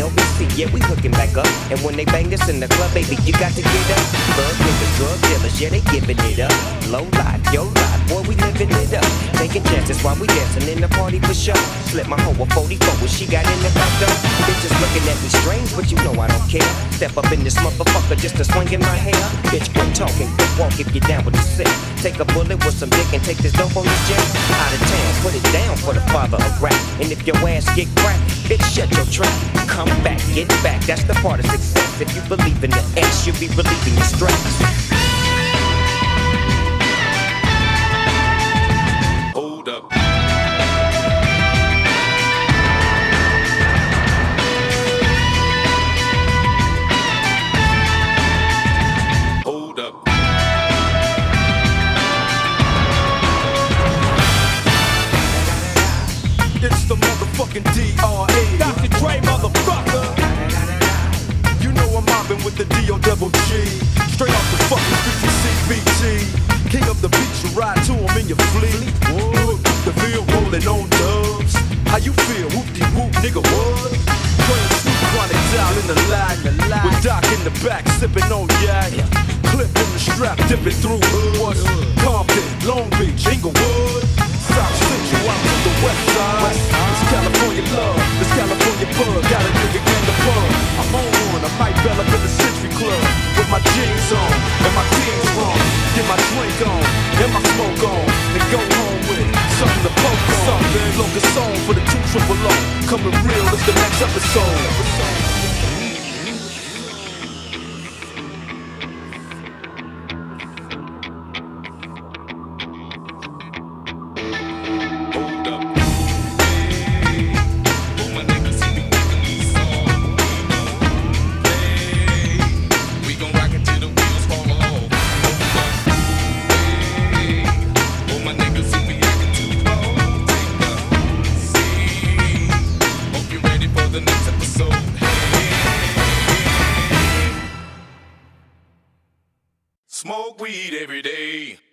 LBC, yeah, we hooking back up. And when they bang us in the club, baby, you got to get up. Thug niggas, drug dealers, yeah, they giving it up. Low life, yo life, boy, we living it up. Taking chances while we dancing in the party for sure. Slip my hoe a 44 when she got in the back door. Bitches looking at me strange, but you know I don't care. Step up in this motherfucker just to swing in my hair. Bitch, quit talking, quit walk if you down with the sick. Take a bullet with some dick and take this dope on this jet. Out of town, put it down for the father of rap. And if your ass get cracked, bitch, shut your trap. Come back, get back, that's the part of success. If you believe in the S, you'll be relieving your stress. Hold up. Hold up. It's the motherfucking D.R.E. Dr. Dre, motherfucker. You know I'm mobbing with the D.O.double-G. Straight off the fucking streets of CBT. King of the beach, you ride to him in your fleet. Whoa, the field rolling on dubs. How you feel? Whoop-de-whoop, nigga, what? Playing Snoop Chronic down in the lag. With Doc in the back, sipping on yak. Clip in the strap, dipping through hoods. Compton, Long Beach, Inglewood. South Central, out to the west side. It's California love, it's California bug. Got a nigga in the pub. I'm on one, I might bell up in the Century Club. With my jeans on, and my team's wrong. Get my drink on, and my smoke on. And go home with something to poke on. Something, locust song for the 2 triple O. Coming real is the next episode. Smoke weed every day.